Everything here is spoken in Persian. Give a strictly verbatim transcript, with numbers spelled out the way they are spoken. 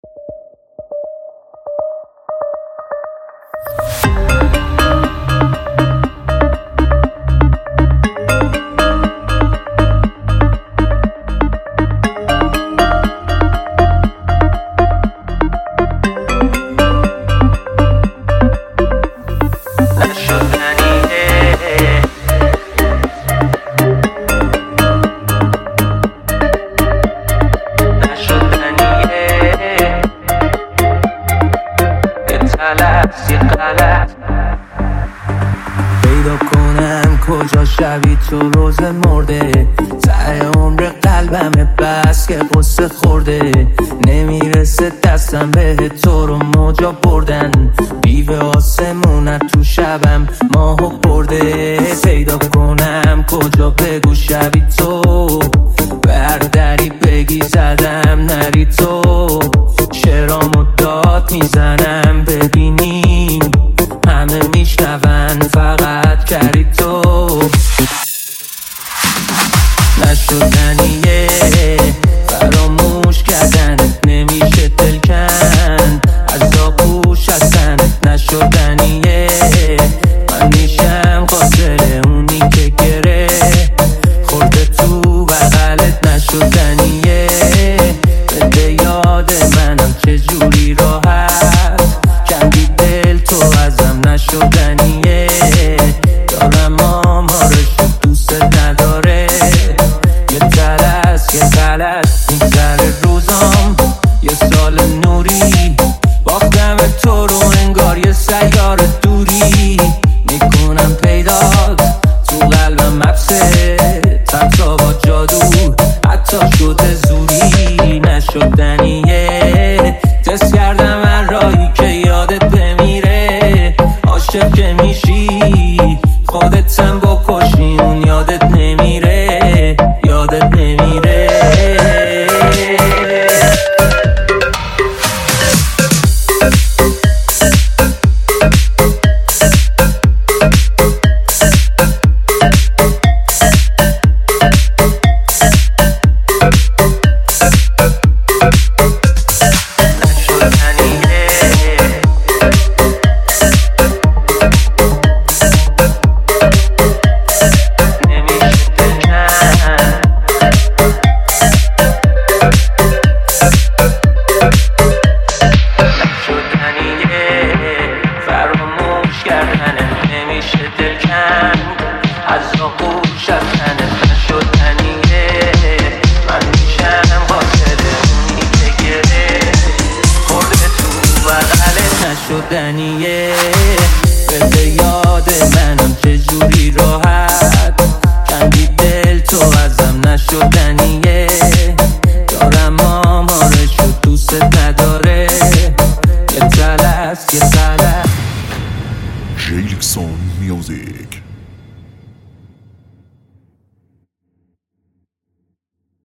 پیدا کنم کجا شبی تو روز مرده، ته عمر قلبم بس که قصه خورده، نمیرسه دستم به تو رو موجا بردن، بیوه آسمونت تو شبم ماهو برده. پیدا کنم کجا بگو شبی تو، برداری بگی زدم نری تو، شعرامو داد میزنم ببینیم همه میشنون فقط کردی تو. نشدنیه فراموش کردنت، نمیشه دل کند از آغوش هستنت. نشدنیه من میشم قاتل اونی که گره خورده تو بغلت. نشدنیه بده یاد منم چجوری راحت کندی دل تو ازم. نشدنیه دارم آمارش دوست نداره، یه تلس یه غلط میگذره روزام، یه سال نوری باختم تو رو انگار یه سیار دوری، میکنم پیدات تو قلبم حبسه تبتا با جادو حتی شده زوری. نشدنیه تست کردم هر راهی که یادت بمیره، عاشق که میشی خودتم بکشی اون یادت نمیره، یادت نمیره. نمیشه دل کند از آغوش هستنت. نشدنیه من میشم قاتل اونی که گره خورده تو بغلت. نشدنیه بده یاد منم چجوری راحت کندی دل تو ازم. نشدنیه دارم آمارشو دوست نداره، یه تلس یه غلط. Jailson Music.